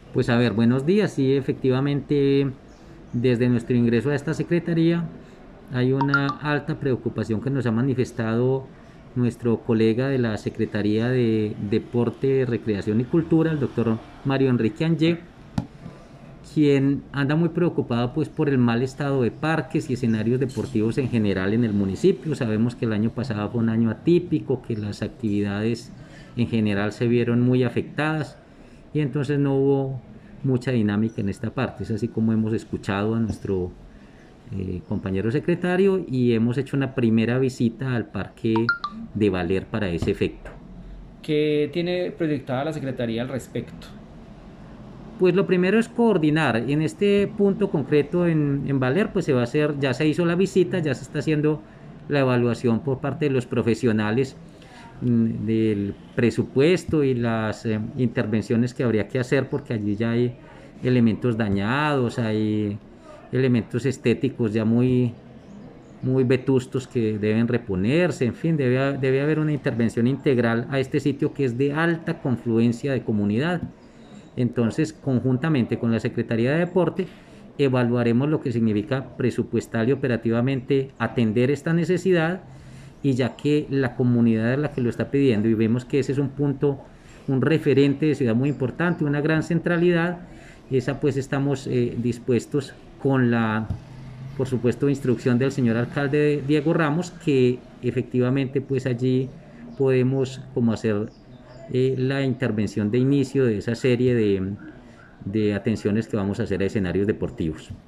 Pues a ver, buenos días. Sí, efectivamente, desde nuestro ingreso a esta secretaría hay una alta preocupación que nos ha manifestado nuestro colega de la Secretaría de Deporte, Recreación y Cultura, el doctor Mario Enrique Angé, quien anda muy preocupado pues por el mal estado de parques y escenarios deportivos en general en el municipio. Sabemos que el año pasado fue un año atípico, que las actividades en general se vieron muy afectadas y entonces no hubo mucha dinámica en esta parte. Es así como hemos escuchado a nuestro compañero secretario y hemos hecho una primera visita al parque de Valer para ese efecto. ¿Qué tiene proyectada la Secretaría al respecto? Pues lo primero es coordinar. En este punto concreto en Valer, pues se va a hacer, ya se hizo la visita, ya se está haciendo la evaluación por parte de los profesionales del presupuesto y las intervenciones que habría que hacer, porque allí ya hay elementos dañados, hay elementos estéticos ya muy vetustos que deben reponerse, en fin, debe haber una intervención integral a este sitio que es de alta confluencia de comunidad. Entonces, conjuntamente con la Secretaría de Deporte, evaluaremos lo que significa presupuestal y operativamente atender esta necesidad y ya que la comunidad es la que lo está pidiendo y vemos que ese es un punto, un referente de ciudad muy importante, una gran centralidad, esa pues estamos dispuestos con la, por supuesto, instrucción del señor alcalde Diego Ramos, que efectivamente pues allí podemos como hacer la intervención de inicio de esa serie de atenciones que vamos a hacer a escenarios deportivos.